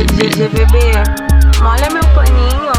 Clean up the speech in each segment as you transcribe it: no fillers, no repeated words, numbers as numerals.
elimina. CGBB, molha meu paninho.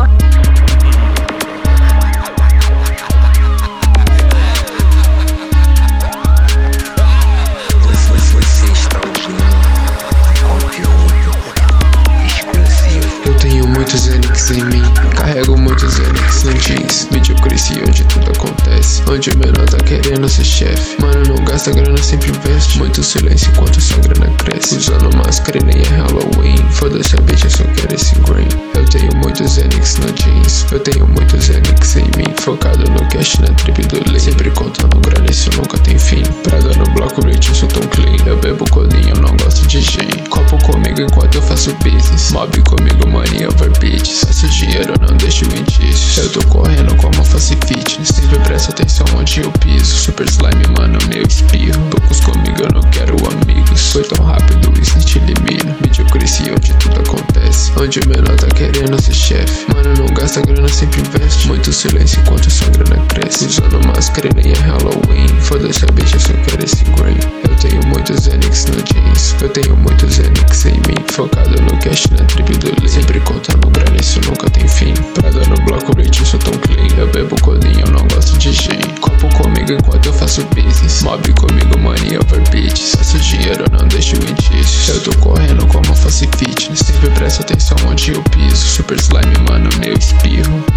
Você está ouvindo conteúdo exclusivo. Eu tenho muitos Enix em mim, carrego muitos Enix no jeans. Mediocracia onde tudo acontece, onde o menor tá querendo ser chefe. Mano, não gasta grana, sempre investe. Muito silêncio enquanto sua grana cresce. Usando máscara e nem é Halloween. Foda-se a bitch, eu só quero esse green. Eu tenho muitos Enix no jeans, eu tenho muitos Enix em mim. Focado no cash, na trip do lean. Sempre contando grana, isso nunca tem fim. Prada no bloco, bitch, eu sou tão clean. Eu bebo colinho, eu não gosto de gin. Copo comigo enquanto eu faço business. Mob comigo, money over bitches. Faço dinheiro, não deixo indícios. Eu tô correndo como face fitness. Sempre presta atenção onde eu piso. Super slime, mano, meu espirro. Poucos comigo, eu não quero amigos. Foi tão rápido, isso te elimina. Mediocracia onde tudo acontece, onde o menor tá querendo ser chefe. Mano, não gasta grana, sempre investe. Muito silêncio enquanto sua grana cresce. Usando máscara e nem é Halloween. Foda-se a bitch, eu só quero esse green. Eu tenho muitos Enix no jeans, eu tenho muitos Enix em mim. Focado no cash, na trip do lean. Sempre contando grana, isso nunca tem fim. Prada no bloco, bitch, eu sou tão clean. Eu bebo colinho, eu não gosto de gin. Copo comigo enquanto eu faço business. Mob comigo, money over bitches. Faço dinheiro, não deixo indícios. Eu tô correndo como face fitness. Sempre presta atenção onde eu piso. Super slime, mano, meu espirro.